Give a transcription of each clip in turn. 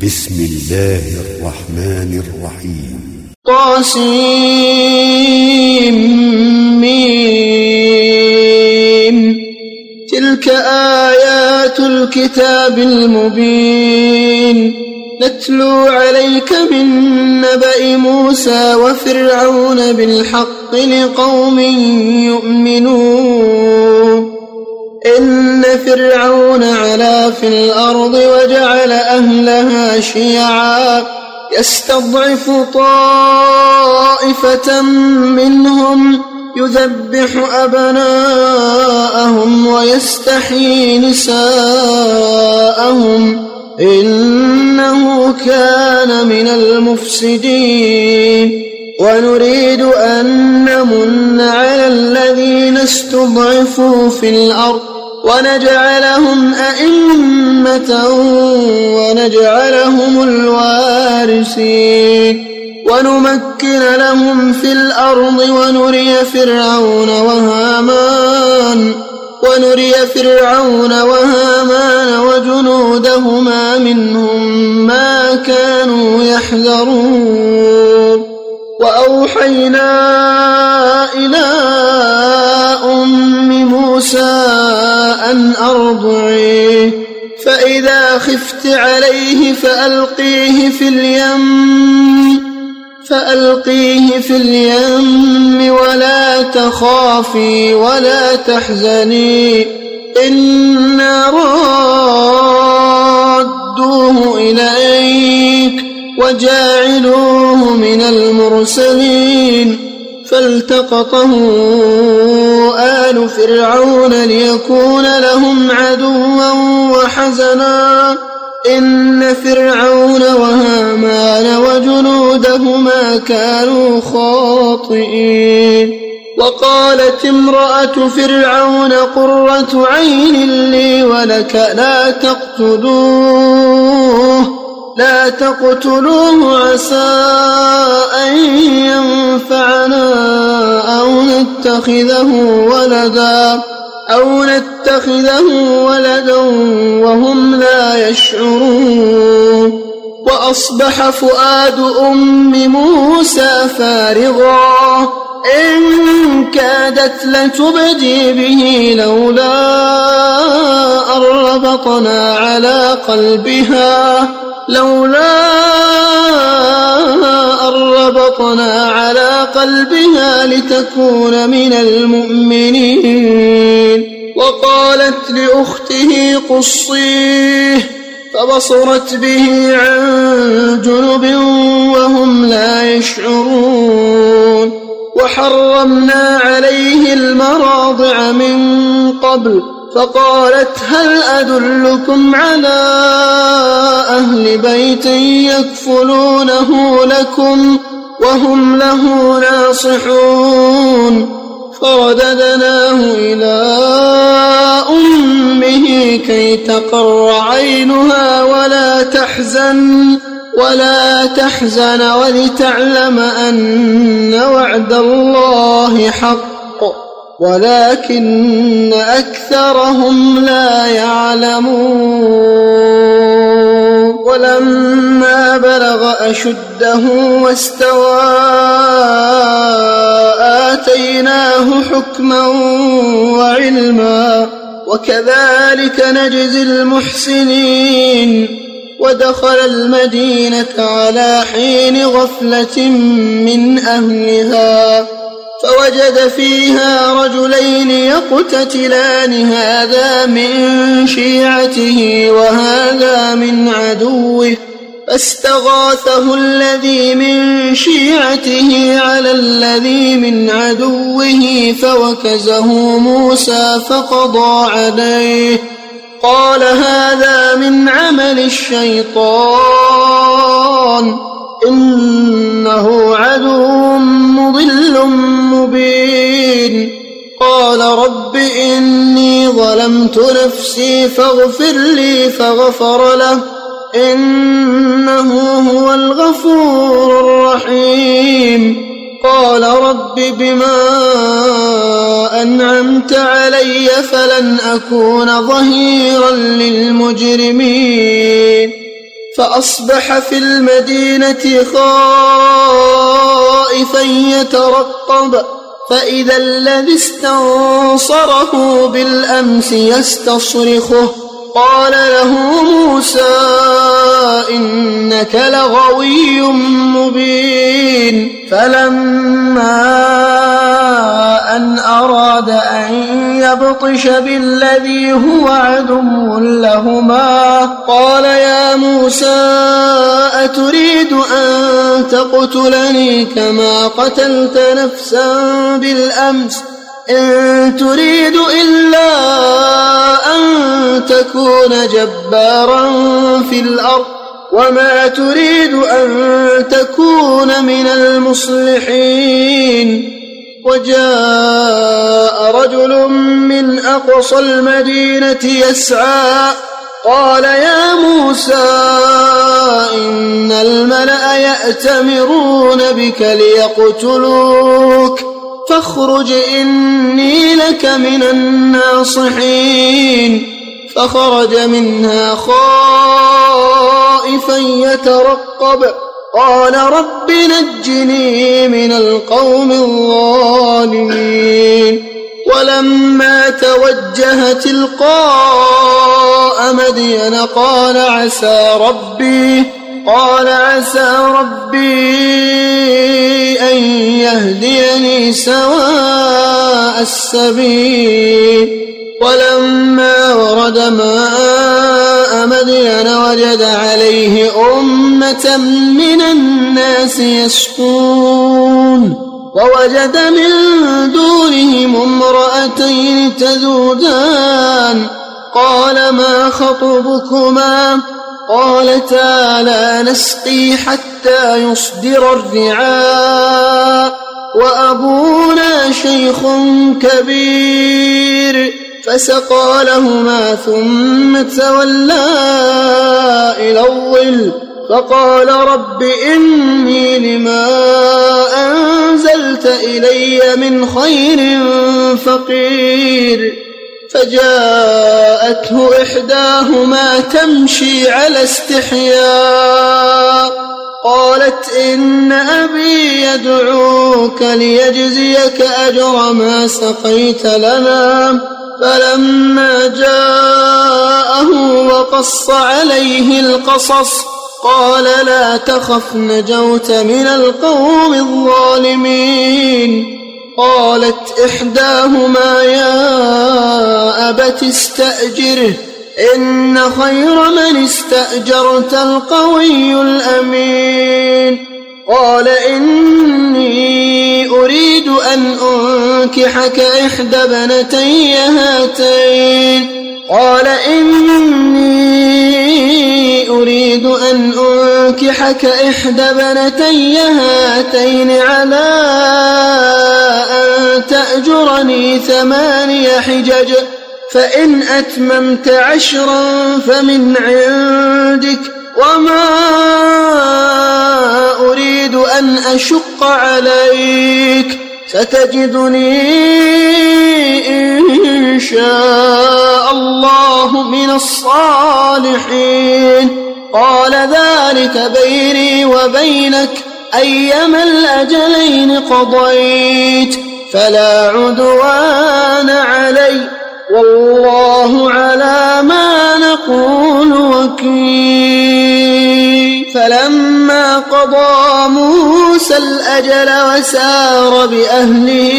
بسم الله الرحمن الرحيم. طاسيم. تلك آيات الكتاب المبين نتلو عليك من نبأ موسى وفرعون بالحق لقوم يؤمنون. إن فرعون علا في الأرض وجعل أهلها شيعا يستضعف طائفة منهم يذبح أبناءهم ويستحيي نساءهم إنه كان من المفسدين. ونريد أن نمن على الذين استضعفوا في الأرض ونجعلهم أئمة ونجعلهم الوارثين ونمكن لهم في الأرض ونري فرعون وهامان وجنودهما منهم ما كانوا يحذرون. وأوحينا إلى أم موسى أن أرضعيه فإذا خفت عليه فألقيه في اليم ولا تخافي ولا تحزني إنا رادوه إليك وجاعلوه من المرسلين. فالتقطه آل فرعون ليكون لهم عدوا وحزنا إن فرعون وهامان وجنودهما كانوا خاطئين. وقالت امرأة فرعون قرة عين لي ولك لا تقتلوه عسى أن ينفعنا أو نتخذه ولدا وهم لا يشعرون. وأصبح فؤاد أم موسى فارغا إن كادت لتبدي به لولا أن ربطنا على قلبها لتكون من المؤمنين. وقالت لأخته قصيه فبصرت به عن جنب وهم لا يشعرون. وحرمنا عليه المراضع من قبل فقالت هل أدلكم على أهل بيت يكفلونه لكم وهم له ناصحون. فرددناه إلى أمه كي تقر عينها ولا تحزن ولتعلم أن وعد الله حق ولكن أكثرهم لا يعلمون. ولما بلغ أشده واستوى آتيناه حكما وعلما وكذلك نجزي المحسنين. ودخل المدينة على حين غفلة من أهلها فوجد فيها رجلين يقتتلان هذا من شيعته وهذا من عدوه فاستغاثه الذي من شيعته على الذي من عدوه فوكزه موسى فقضى عليه قال هذا من عمل الشيطان إنه عدو مضل مبين. قال رب إني ظلمت نفسي فاغفر لي فغفر له إنه هو الغفور الرحيم. قال رب بما أنعمت علي فلن أكون ظهيرا للمجرمين. فأصبح في المدينة خائفا يترقب فإذا الذي استنصره بالأمس يستصرخه قال له موسى إنك لغوي مبين فلما أن أراد أن يبطش بالذي هو عدو لهما قال يا موسى أتريد أن تقتلني كما قتلت نفسا بالأمس إن تريد إلا أن تكون جبارا في الأرض وما تريد أن تكون من المصلحين وجاء رجل من أقصى المدينة يسعى قال يا موسى إن الملأ يأتمرون بك ليقتلوك فاخرج إني لك من الناصحين فخرج منها خائفا يترقب قال رب نجني من القوم الظالمين ولما توجه تلقاء مدين قال عسى ربي أن يهديني سواء السبيل ولما ورد ماء مدين وجد عليه أمة من الناس يسقون ووجد من دونهم امرأتين تذودان قال ما خطبكما قالتا لا نسقي حتى يصدر الرعاء وأبونا شيخ كبير فسقى لهما ثم تولى إلى الظل فقال رب إني لما أنزلت إلي من خير فقير فجاءته إحداهما تمشي على استحياء قالت إن أبي يدعوك ليجزيك أجر ما سقيت لنا فلما جاءه وقص عليه القصص قال لا تخف نجوت من القوم الظالمين قالت إحداهما يا أبت استأجره إن خير من استأجرت القوي الأمين قال إني أريد أن أنكحك إحدى ابنتي هاتين على أن تأجرني 8 حجج فإن أتممت 10 فمن عندك وما أريد أن أشق عليك ستجدني إن شاء الله من الصالحين قال ذلك بيني وبينك أيما الأجلين قضيت فلا عدوان علي والله على ما نقول وكيل فلما قضى موسى الأجل وسار بأهله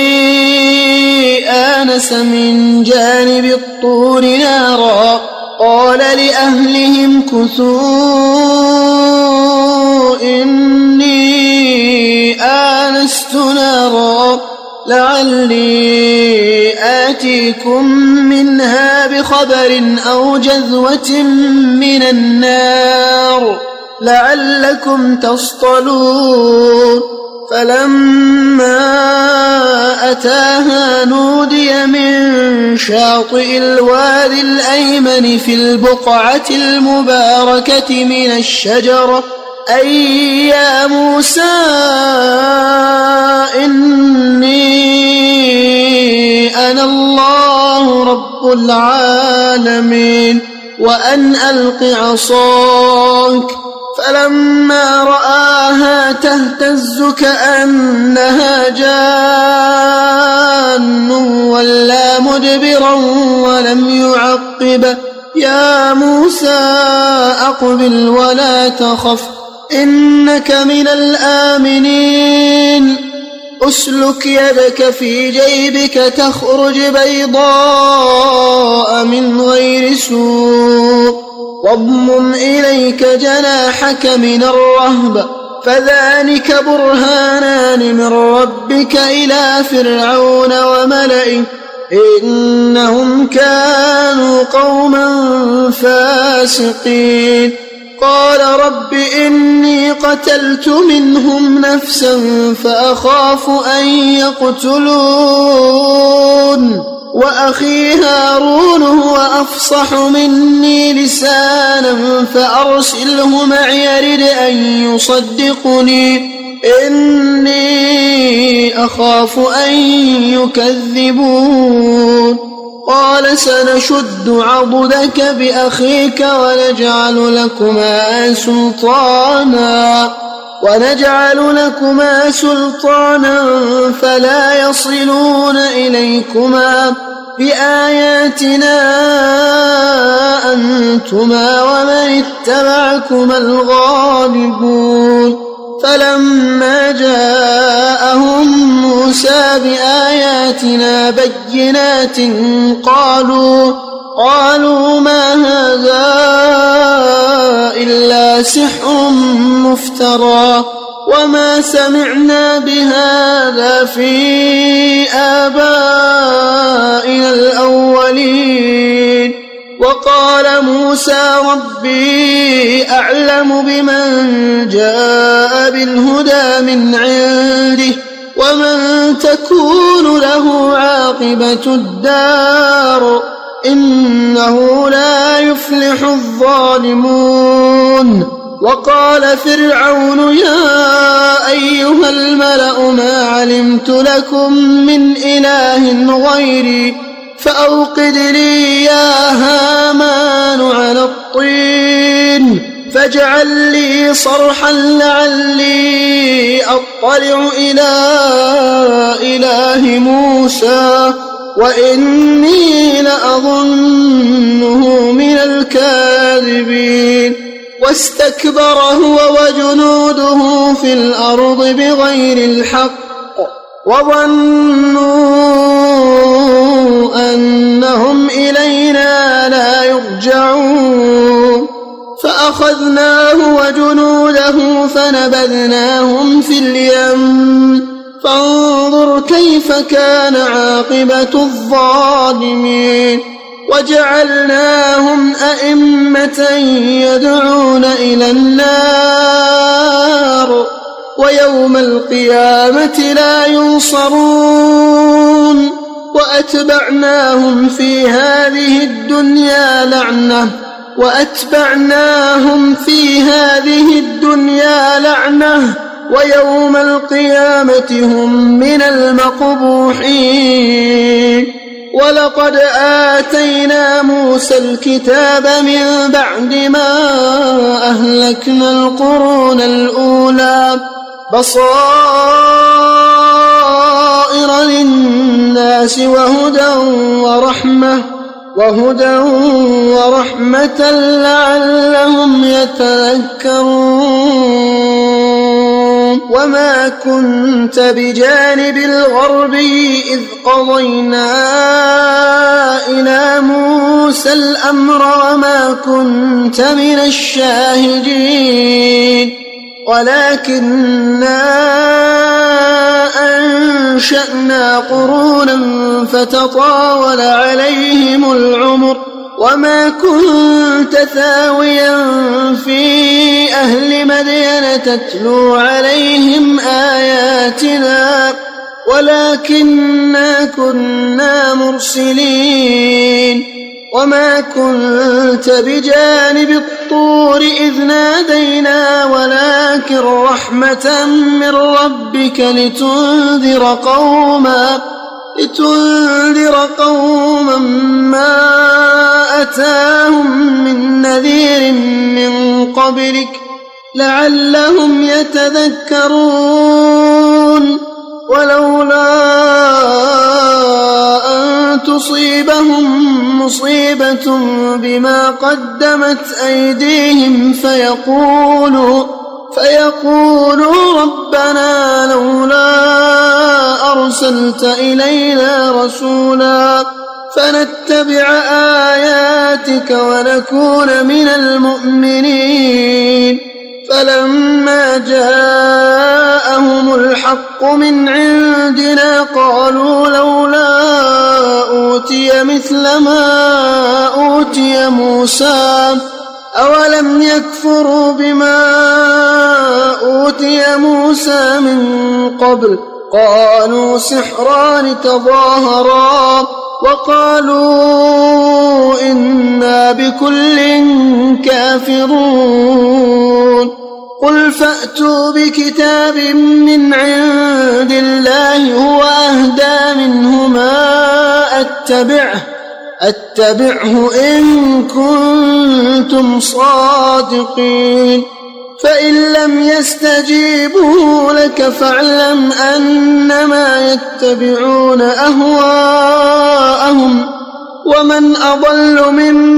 آنس من جانب الطور نارا قال لأهلهم كثوا إني آنست نارا لعلي آتيكم منها بخبر أو جذوة من النار لعلكم تصطلون فلما أتاها نودي من شاطئ الوادي الأيمن في البقعة المباركة من الشجرة أي يا موسى إني أنا الله رب العالمين وأن ألق عصاك أراك. فلما رآها تهتز كأنها جان ولا مدبرا ولم يعقب. يا موسى أقبل ولا تخف إنك من الآمنين. أسلك يدك في جيبك تخرج بيضاء من غير سوء واضمم إليك جناحك من الرهب فذلك برهانان من ربك إلى فرعون وملئه إنهم كانوا قوما فاسقين. قال رب إني قتلت منهم نفسا فأخاف أن يقتلون وأخي هارون هو أفصح مني لسانا فأرسله معي يرد أن يصدقني إني أخاف أن يكذبون. قال سنشد عضدك بأخيك ونجعل لكما سلطانا فلا يصلون إليكما بآياتنا أنتما ومن اتبعكما الغالبون. فلما جاءهم موسى بآياتنا بينات قالوا ما هذا إلا سحر مفترى وما سمعنا بهذا في آبائنا الأولين. وقال موسى ربي أعلم بمن جاء بالهدى من عنده ومن تكون له عاقبة الدار إنه لا يفلح الظالمون. وقال فرعون يا أيها الملأ ما علمت لكم من إله غيري فأوقد لي يا هامان على الطين فاجعل لي صرحا لعلي أطلع إلى إله موسى وإني لأظنه من الكاذبين. واستكبر هو وجنوده في الأرض بغير الحق وظنوا أنهم إلينا لا يرجعون. فأخذناه وجنوده فنبذناهم في اليم فانظر كيف كان عاقبة الظالمين. وجعلناهم أئمة يدعون إلى النار ويوم القيامة لا ينصرون. وأتبعناهم في هذه الدنيا لعنة ويوم القيامة هم من المقبوحين. ولقد آتينا موسى الكتاب من بعد ما أهلكنا القرون الأولى بصائر للناس وهدى ورحمة لعلهم يتذكرون. وما كنت بجانب الغربي إذ قضينا إلى موسى الأمر وما كنت من الشاهدين ولكننا أنشأنا قرونا فتطاول عليهم العمر وما كنت ثاويا في أهل مدين تتلو عليهم آياتنا ولكننا كنا مرسلين. وما كنت بجانب الطور إذ نادينا ولكن رحمة من ربك لتنذر قوما ما أتاهم من نذير من قبلك لعلهم يتذكرون ولولا أن تصيبهم مصيبة بما قدمت أيديهم فيقولوا ربنا لولا أرسلت إلينا رسولا فنتبع آياتك ونكون من المؤمنين فلما جاءهم الحق من عندنا قالوا لولا أوتي مثل ما أوتي موسى أولم يكفروا بما أوتي موسى من قبل قالوا سحران تظاهرا وقالوا إنا بكل كافرون قل فأتوا بكتاب من عند الله هو أهدى منهما أتبعه إن كنتم صادقين فإن لم يستجيبوا لك فاعلم أنما يتبعون أهواءهم ومن أضل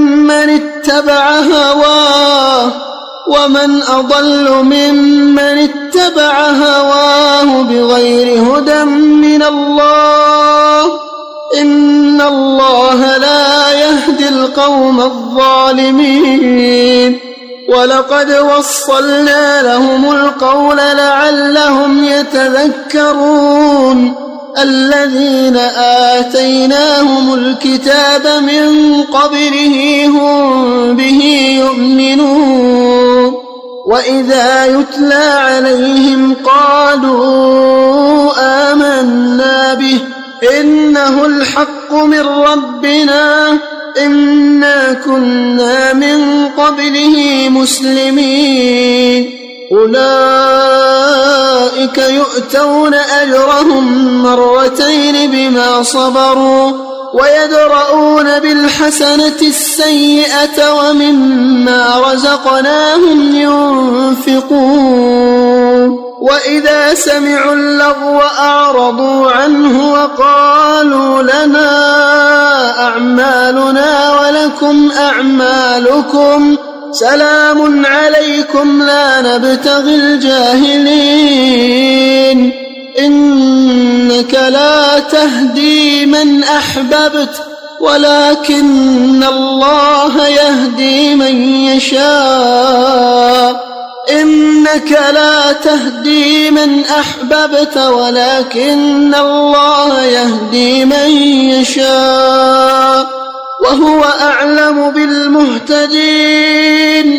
ممن اتبع هواه بغير هدى من الله إن الله لا يهدي القوم الظالمين ولقد وصلنا لهم القول لعلهم يتذكرون الذين آتيناهم الكتاب من قبله هم به يؤمنون وإذا يتلى عليهم قالوا آمنا به إنه الحق من ربنا إنا كنا من قبله مسلمين أولئك يؤتون أجرهم مرتين بما صبروا ويدرؤون بالحسنة السيئة ومما رزقناهم ينفقون وإذا سمعوا اللغو أعرضوا عنه وقالوا لنا أعمالنا ولكم أعمالكم سلام عليكم لا نبتغي الجاهلين إنك لا تهدي من أحببت ولكن الله يهدي من يشاء إنك لا تهدي من أحببت ولكن الله يهدي من يشاء وهو أعلم بالمهتدين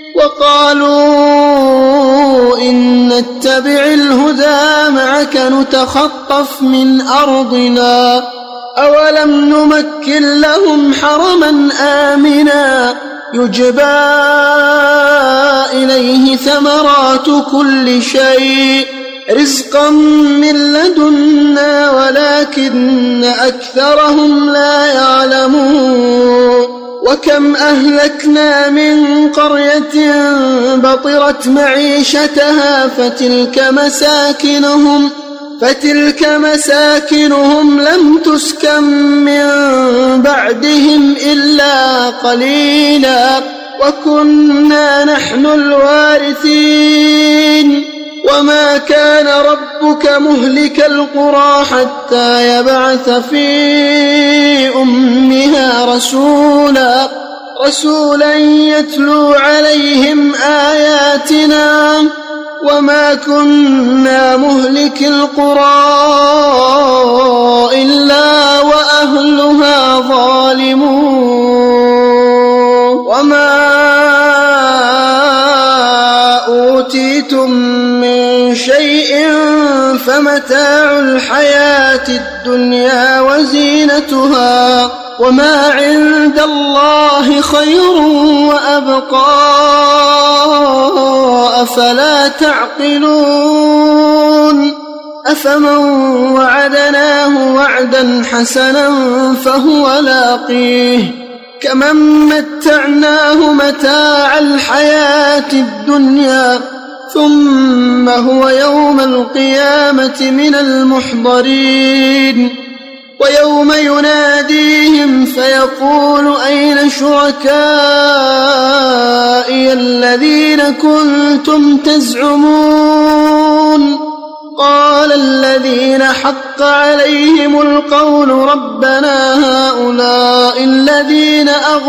وقالوا إن نتبع الهدى معك نتخطف من أرضنا أولم نمكن لهم حرما آمنا يجبى إليه ثمرات كل شيء رزقا من لدنا ولكن أكثرهم لا يعلمون وكم أهلكنا من قرية بطرت معيشتها فتلك مساكنهم لم تسكن من بعدهم إلا قليلا وكنا نحن الوارثين وما كان ربك مهلك القرى حتى يبعث في أمها رسولا يتلو عليهم آياتنا وما كنا مهلك القرى إلا وأهلها ظالمون وما أوتيتم من شيء فمتاع الحياة الدنيا وزينتها وما عند الله خير وأبقى أفلا تعقلون أفمن وعدناه وعدا حسنا فهو لاقيه كمن متعناه متاع الحياة الدنيا ثم هو يوم القيامة من المحضرين ويوم يناديهم فيقول أين شركائي الذين كنتم تزعمون قال الذين حق عليهم القول ربنا هؤلاء الذين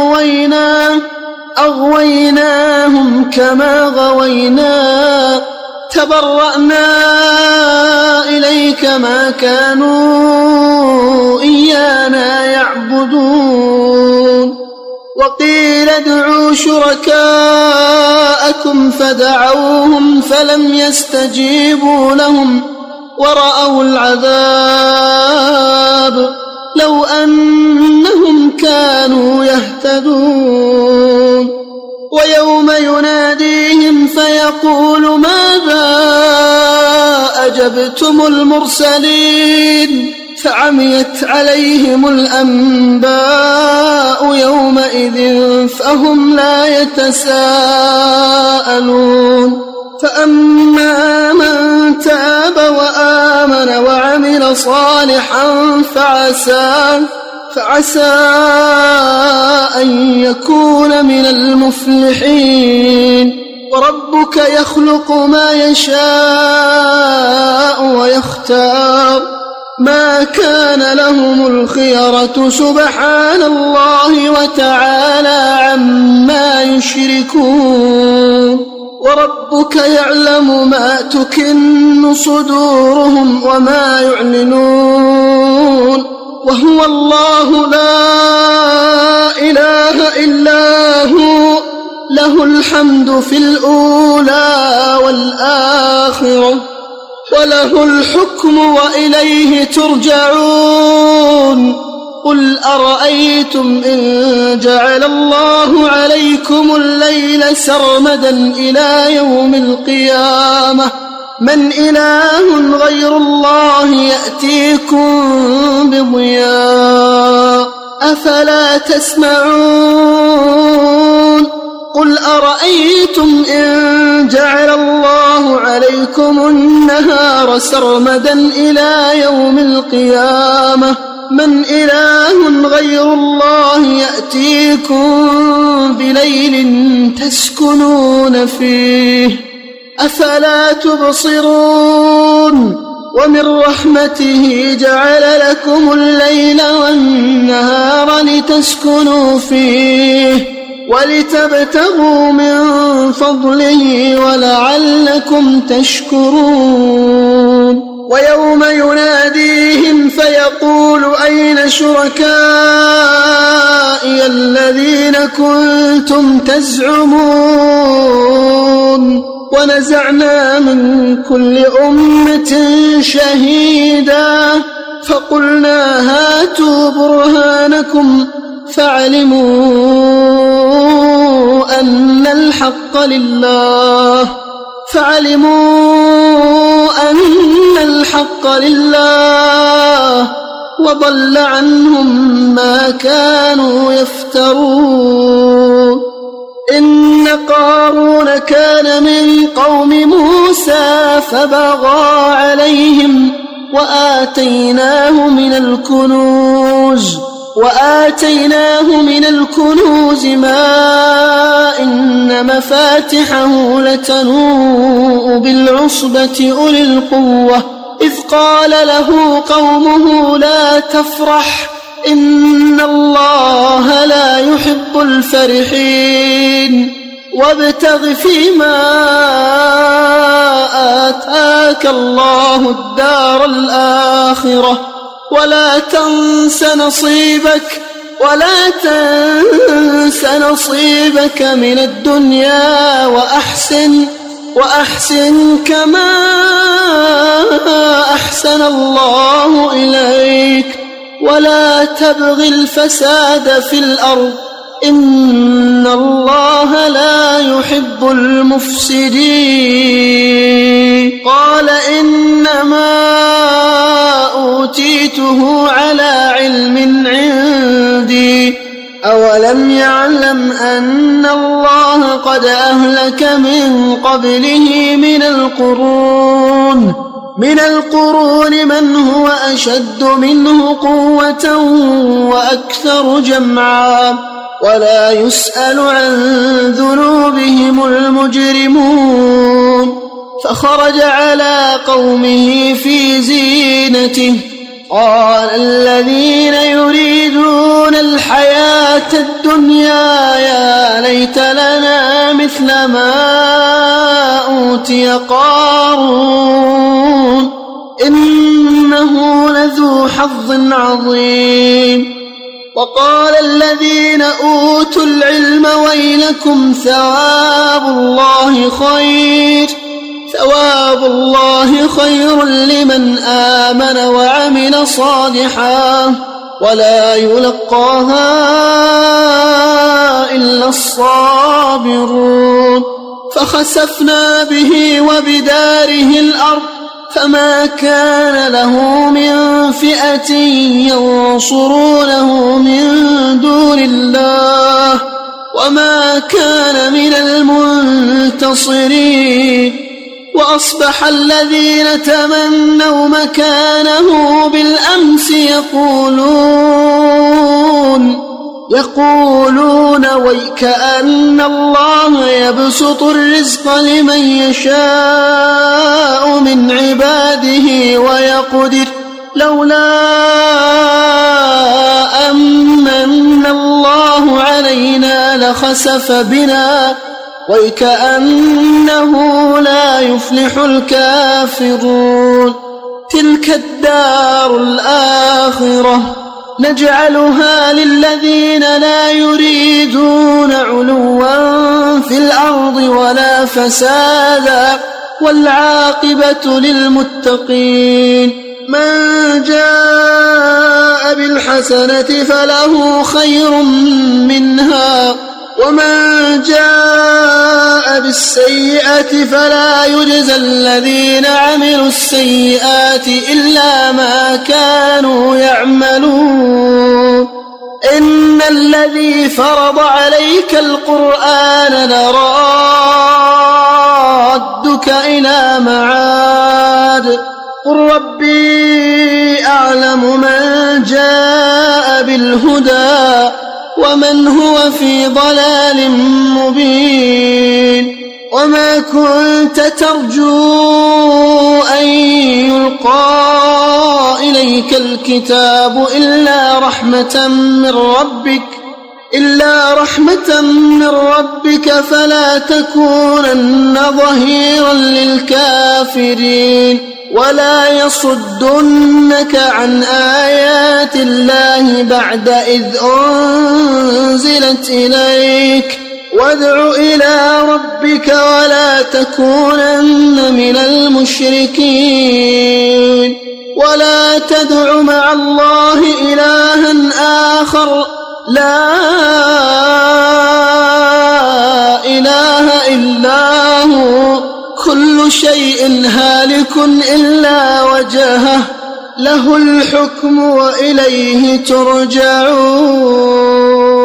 أغويناهم كما غوينا تبرأنا إليك ما كانوا إيانا يعبدون وقيل ادعوا شركاءكم فدعوهم فلم يستجيبوا لهم ورأوا العذاب لو أنهم كانوا يهتدون ويوم يناديهم فيقول ماذا أجبتم المرسلين فعميت عليهم الأنباء يومئذ فهم لا يتساءلون فأما من تاب وآمن وعمل صالحا فعسى أن يكون من المفلحين وربك يخلق ما يشاء ويختار ما كان لهم الخيرة سبحان الله وتعالى عما يشركون وربك يعلم ما تكن صدورهم وما يعلنون وهو الله لا إله إلا هو له الحمد في الأولى والآخرة وله الحكم وإليه ترجعون قل أرأيتم إن جعل الله عليكم الليل سرمدا إلى يوم القيامة من إله غير الله يأتيكم بضياء أفلا تسمعون قل أرأيتم إن جعل الله عليكم النهار سرمدا إلى يوم القيامة من إله غير الله يأتيكم بليل تسكنون فيه أفلا تبصرون ومن رحمته جعل لكم الليل والنهار لتسكنوا فيه ولتبتغوا من فضله ولعلكم تشكرون ويوم يناديهم فيقول أين شركائي الذين كنتم تزعمون ونزعنا من كل أمة شهيدا فقلنا هاتوا برهانكم فعلموا أن الحق لله وضل عنهم ما كانوا يفترون إن قارون كان من قوم موسى فبغى عليهم وآتيناه من الكنوز ما إن مفاتحه لتنوء بالعصبة أولي القوة إذ قال له قومه لا تفرح إن الله لا يحب الفرحين وابتغ فيما آتاك الله الدار الآخرة ولا تنس نصيبك من الدنيا وأحسن كما أحسن الله إليك ولا تبغ الفساد في الأرض إن الله لا يحب المفسدين قال إنما أوتيته على علم عندي أولم يعلم أن الله قد أهلك من قبله من القرون من هو أشد منه قوة وأكثر جمعا ولا يسأل عن ذنوبهم المجرمون فخرج على قومه في زينته قال الذين يريدون الحياة الدنيا يا ليت لنا مثل ما أوتي قارون إنه لذو حظ عظيم وقال الذين أوتوا العلم ويلكم ثواب الله خير لمن آمن وعمل صالحا ولا يلقاها إلا الصابرون فخسفنا به وبداره الأرض فما كان له من فئة ينصرونه من دون الله وما كان من المنتصرين وأصبح الذين تمنوا مكانه بالأمس يقولون ويكأن الله يبسط الرزق لمن يشاء من عباده ويقدر لولا أمن الله علينا لخسف بنا ويكأنه لا يفلح الكافرون تلك الدار الآخرة نجعلها للذين لا يريدون علوا في الأرض ولا فسادا والعاقبة للمتقين من جاء بالحسنة فله خير منها ومن جاء بالسيئة فلا يجزى الذين عملوا السيئات إلا ما كانوا يعملون إن الذي فرض عليك القرآن لرادك إلى معاد قل ربي أعلم من جاء بالهدى ومن هو في ضلال مبين وما كنت ترجو أن يلقى إليك الكتاب إلا رحمة من ربك فلا تكونن ظهيرا للكافرين ولا يصدنك عن آيات الله بعد إذ أنزلت إليك وادع إلى ربك ولا تكونن من المشركين ولا تدع مع الله إلها آخر لا إله إلا هو كل شيء هالك إلا وجهه له الحكم وإليه ترجعون